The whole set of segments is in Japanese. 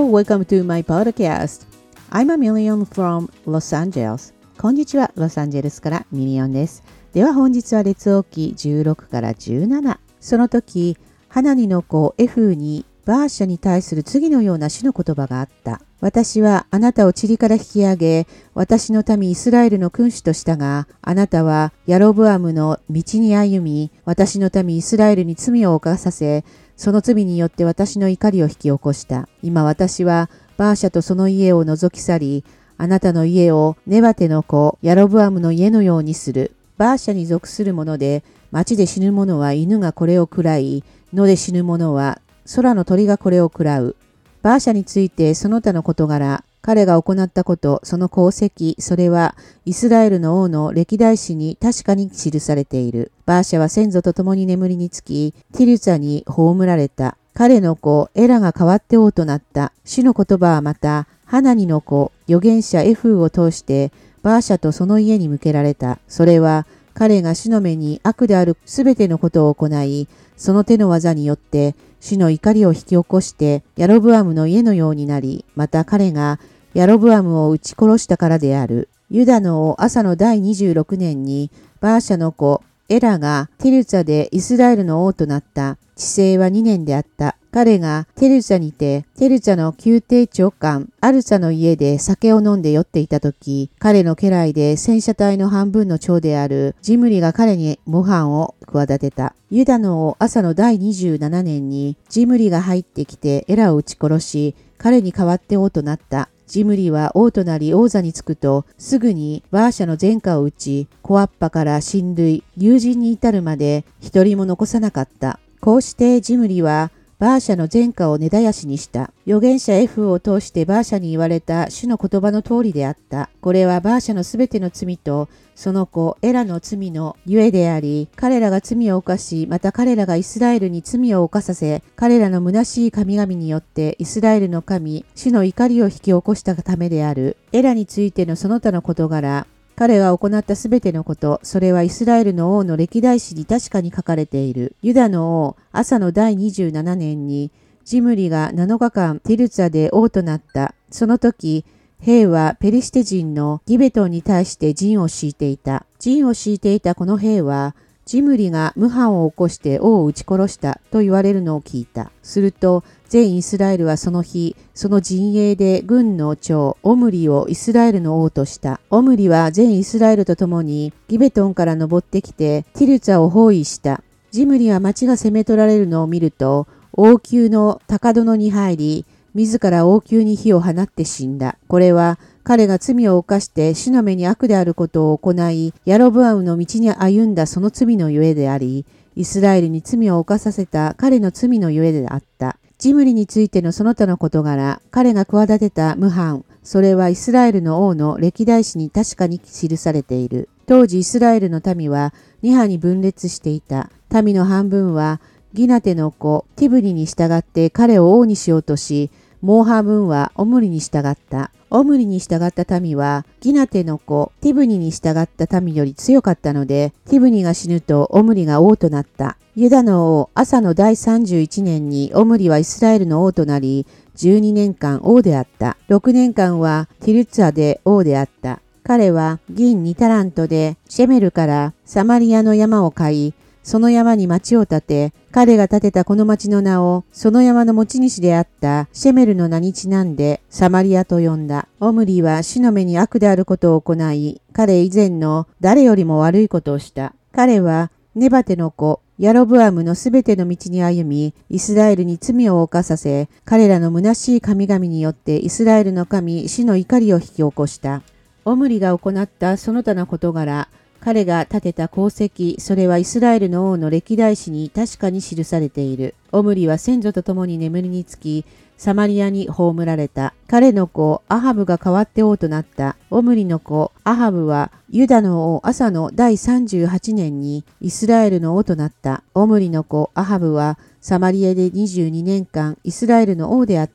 welcome to my podcast. I'm a million from Los Angeles. こんにちは、ロサンゼルスからミリオンです。では本日は列王記16から17。その時、ハナニの子エフーにバーシャに対する次のような主の言葉があった。私はあなたを塵から引き上げ、私の民イスラエルの君主としたが、あなたはヤロブアムの道に歩み、私の民イスラエルに罪を犯させ、その罪によって私の怒りを引き起こした。今私はバーシャとその家を除き去り、あなたの家をネバテの子ヤロブアムの家のようにする。バーシャに属する者で、町で死ぬ者は犬がこれを喰らい、野で死ぬ者は空の鳥がこれを喰らう。バーシャについてその他の事柄、彼が行ったこと、その功績、それはイスラエルの王の歴代史に確かに記されている。バーシャは先祖と共に眠りにつき、ティルツァに葬られた。彼の子エラが代わって王となった。主の言葉はまた、ハナニの子預言者エフーを通してバーシャとその家に向けられた。それは彼が主の目に悪であるすべてのことを行い、その手の技によって主の怒りを引き起こしてヤロブアムの家のようになり、また彼がヤロブアムを撃ち殺したからである。ユダの王アサの第26年にバーシャの子エラがテルツァでイスラエルの王となった。治世は2年であった。彼がテルツァにて、テルツァの宮廷長官アルツァの家で酒を飲んで酔っていたとき、彼の家来で戦車隊の半分の長であるジムリが彼に模範を企てた。ユダの王アサの第27年にジムリが入ってきてエラを撃ち殺し、彼に代わって王となった。ジムリは王となり王座につくと、すぐにバーシャの前科を打ち、コアッパから親類、友人に至るまで一人も残さなかった。こうしてジムリはバーシャの前科を根絶やしにした。預言者エフを通してバーシャに言われた主の言葉の通りであった。これはバーシャのすべての罪と、その子エラの罪のゆえであり、彼らが罪を犯し、また彼らがイスラエルに罪を犯させ、彼らの虚しい神々によってイスラエルの神、主の怒りを引き起こしたためである。エラについてのその他の事柄、彼が行ったすべてのこと、それはイスラエルの王の歴代史に確かに書かれている。ユダの王、アサの第27年に、ジムリが7日間ティルツァで王となった。その時、兵はペリシテ人のギベトンに対して陣を敷いていた。陣を敷いていたこの兵は、ジムリが謀反を起こして王を撃ち殺したと言われるのを聞いた。すると、全イスラエルはその日、その陣営で軍の長、オムリをイスラエルの王とした。オムリは全イスラエルと共にギベトンから登ってきてティルツァを包囲した。ジムリは町が攻め取られるのを見ると、王宮の高殿に入り、自ら王宮に火を放って死んだ。これは彼が罪を犯して主の目に悪であることを行い、ヤロブアムの道に歩んだその罪のゆえであり、イスラエルに罪を犯させた彼の罪のゆえであった。ジムリについてのその他の事柄、彼が企てた謀反、それはイスラエルの王の歴代史に確かに記されている。当時イスラエルの民は2派に分裂していた。民の半分はギナテの子ティブリに従って彼を王にしようとし、もう半分はオムリに従った。オムリに従った民はギナテの子ティブニに従った民より強かったので、ティブニが死ぬとオムリが王となった。ユダの王アサの第31年にオムリはイスラエルの王となり、12年間王であった。6年間はティルツァで王であった。彼は銀2タラントでシェメルからサマリアの山を買い、その山に町を建て、彼が建てたこの町の名を、その山の持ち主であったシェメルの名にちなんでサマリアと呼んだ。オムリは主の目に悪であることを行い、彼以前の誰よりも悪いことをした。彼はネバテの子、ヤロブアムのすべての道に歩み、イスラエルに罪を犯させ、彼らの虚しい神々によってイスラエルの神、主の怒りを引き起こした。オムリが行ったその他の事柄、彼が建てた功績、それはイスラエルの王の歴代史に確かに記されている。オムリは先祖と共に眠りにつき、サマリアに葬られた。彼の子アハブが代わって王となった。オムリの子アハブはユダの王アサの第38年にイスラエルの王となった。オムリの子アハブはサマリアで22年間イスラエルの王であった。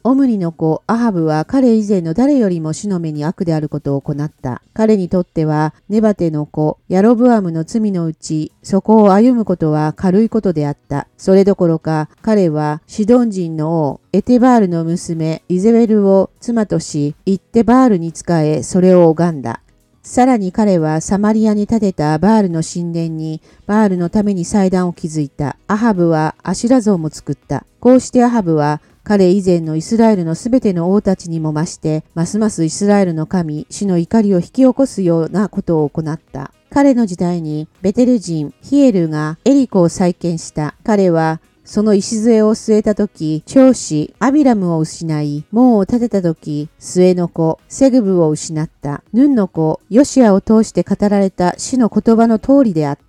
オムリの子アハブは彼以前の誰よりも主の目に悪であることを行った。彼にとってはネバテの子ヤロブアムの罪のうちそこを歩むことは軽いことであった。それどころか彼はシドン人の王エテバールの娘イゼベルを妻とし、行ってバールに仕えそれを拝んだ。さらに彼はサマリアに建てたバールの神殿にバールのために祭壇を築いた。アハブはアシュラ像も作った。こうしてアハブは彼以前のイスラエルのすべての王たちにも増して、ますますイスラエルの神、主の怒りを引き起こすようなことを行った。彼の時代にベテル人ヒエルがエリコを再建した。彼はその礎を据えたとき、長子アビラムを失い、門を建てたとき、末の子セグブを失った。ヌンの子ヨシアを通して語られた主の言葉の通りであった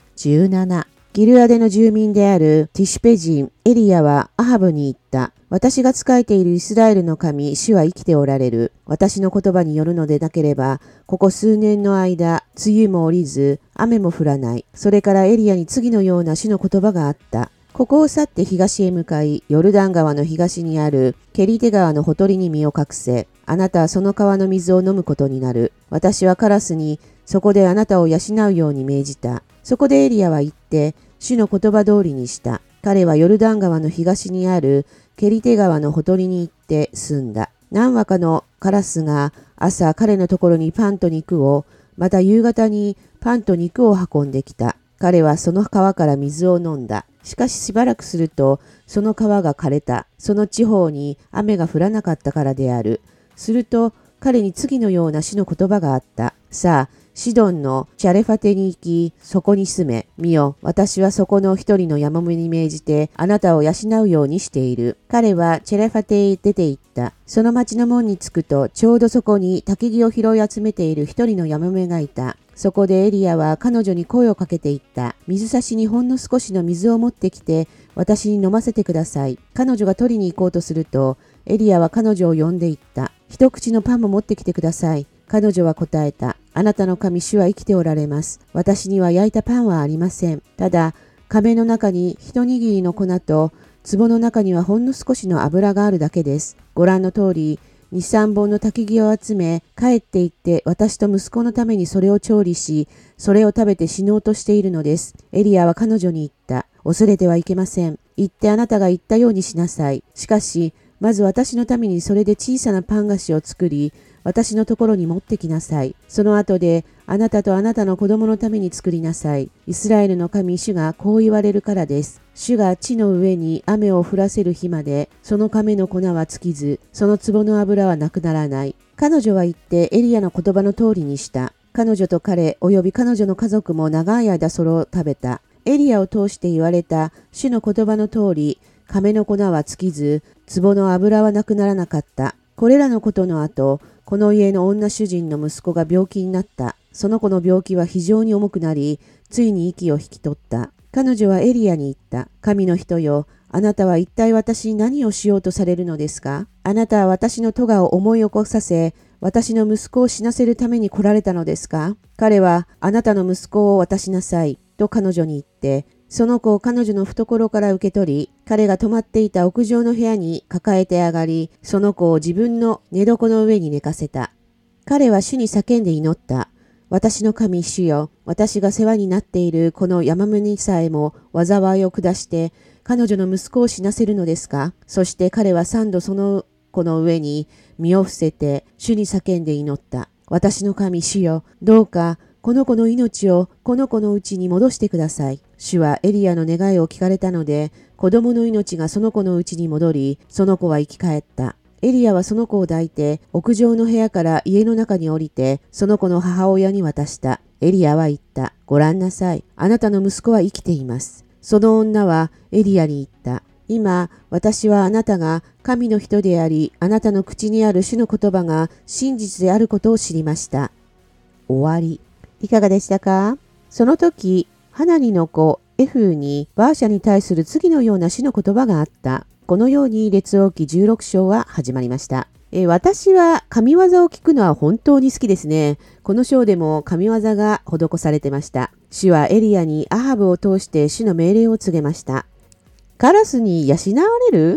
。17、ギルアデの住民であるティシュペ人エリヤはアハブに言った。私が仕えているイスラエルの神、主は生きておられる。私の言葉によるのでなければ、ここ数年の間、梅雨も降りず、雨も降らない。それからエリヤに次のような主の言葉があった。ここを去って東へ向かい、ヨルダン川の東にあるケリテ川のほとりに身を隠せ。あなたはその川の水を飲むことになる。私はカラスにそこであなたを養うように命じた。そこでエリヤは言って、主の言葉通りにした。彼はヨルダン川の東にあるケリテ川のほとりに行って住んだ。何羽かのカラスが朝彼のところにパンと肉を、また夕方にパンと肉を運んできた。彼はその川から水を飲んだ。しかししばらくすると、その川が枯れた。その地方に雨が降らなかったからである。すると、彼に次のような主の言葉があった。さあ、シドンのチャレファテに行き、そこに住め。見よ、私はそこの一人のヤモメに命じて、あなたを養うようにしている。彼はチャレファテへ出て行った。その町の門に着くと、ちょうどそこに焚き木を拾い集めている一人のヤモメがいた。そこでエリヤは彼女に声をかけていった。水差しにほんの少しの水を持ってきて、私に飲ませてください。彼女が取りに行こうとすると、エリヤは彼女を呼んでいった。一口のパンも持ってきてください。彼女は答えた。あなたの神主は生きておられます。私には焼いたパンはありません。ただ、亀の中に一握りの粉と、壺の中にはほんの少しの油があるだけです。ご覧の通り、2、3本の焚き木を集め、帰って行って私と息子のためにそれを調理し、それを食べて死のうとしているのです。エリアは彼女に言った。恐れてはいけません。言ってあなたが言ったようにしなさい。しかし、まず私のためにそれで小さなパン菓子を作り、私のところに持ってきなさい。その後で、あなたとあなたの子供のために作りなさい。イスラエルの神主がこう言われるからです。主が地の上に雨を降らせる日まで、その亀の粉は尽きず、その壺の油はなくならない。彼女は言ってエリアの言葉の通りにした。彼女と彼及び彼女の家族も長い間それを食べた。エリアを通して言われた主の言葉の通り、亀の粉は尽きず、壺の油はなくならなかった。これらのことの後、この家の女主人の息子が病気になった。その子の病気は非常に重くなり、ついに息を引き取った。彼女はエリアに言った。神の人よ、あなたは一体私に何をしようとされるのですか？あなたは私の咎を思い起こさせ、私の息子を死なせるために来られたのですか？彼は、あなたの息子を渡しなさい、と彼女に言って、その子を彼女の懐から受け取り、彼が泊まっていた屋上の部屋に抱えて上がり、その子を自分の寝床の上に寝かせた。彼は主に叫んで祈った。私の神主よ、私が世話になっているこのヤマメにさえも災いを下して、彼女の息子を死なせるのですか？そして彼は三度その子の上に身を伏せて、主に叫んで祈った。私の神主よ、どうか、この子の命をこの子のうちに戻してください。主はエリアの願いを聞かれたので、子供の命がその子のうちに戻り、その子は生き返った。エリアはその子を抱いて、屋上の部屋から家の中に降りて、その子の母親に渡した。エリアは言った。ご覧なさい。あなたの息子は生きています。その女はエリアに言った。今、私はあなたが神の人であり、あなたの口にある主の言葉が真実であることを知りました。終わり。いかがでしたか？その時、ハナニの子エフーにバーシャに対する次のような主の言葉があった。このように列王記16章は始まりました。私は神業を聞くのは本当に好きですね。この章でも神業が施されてました。主はエリアにアハブを通して主の命令を告げました。カラスに養われる？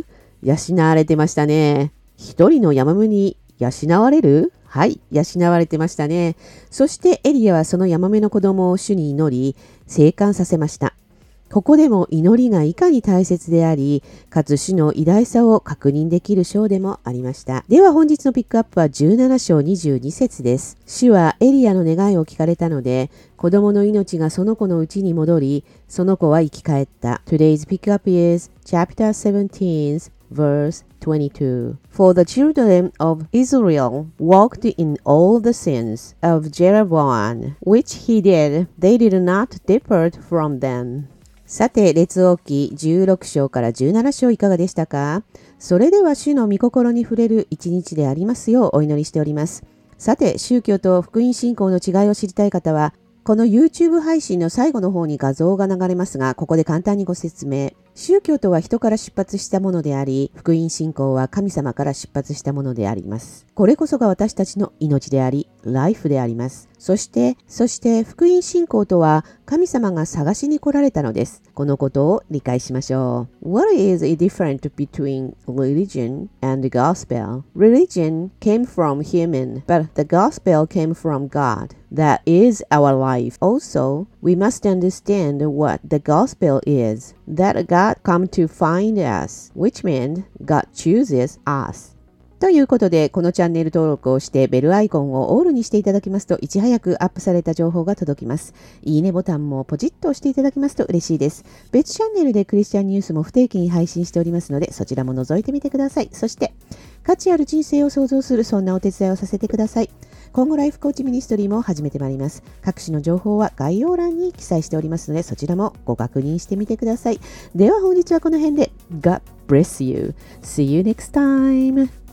養われてましたね。一人のヤマメに養われる？はい、養われてましたね。そしてエリアはそのヤマメの子供を主に祈り、生還させました。ここでも祈りがいかに大切であり、かつ主の偉大さを確認できる章でもありました。では本日のピックアップは17章22節です。主はエリアの願いを聞かれたので、子供の命がその子のうちに戻り、その子は生き返った。Today's pick up is chapter 17, verse 22. For the children of Israel walked in all the sins of Jeroboam, which he did, they did not depart from them. さて、列王記16章から17章いかがでしたか？それでは主の御心に触れる一日でありますようお祈りしております。さて、宗教と福音信仰の違いを知りたい方は、この YouTube 配信の最後の方に画像が流れますが、ここで簡単にご説明。宗教とは人から出発したものであり、福音信仰は神様から出発したものであります。これこそが私たちの命であり、ライフであります。そして福音信仰とは神様が探しに来られたのです。このことを理解しましょう。What is the difference between religion and the gospel? Religion came from human, but the gospel came from God. That is our life. Also, we must understand what the gospel is. That God come to find us, which means God chooses us. ということで、このチャンネル登録をしてベルアイコンをオールにしていただきますと、いち早くアップされた情報が届きます。いいねボタンもポチッと押していただきますと嬉しいです。別チャンネルでクリスチャンニュースも不定期に配信しておりますので、そちらも覗いてみてください。そして、価値ある人生を創造するそんなお手伝いをさせてください。今後ライフコーチミニストリーも始めてまいります。各種の情報は概要欄に記載しておりますので、そちらもご確認してみてください。では本日はこの辺で。God bless you. See you next time.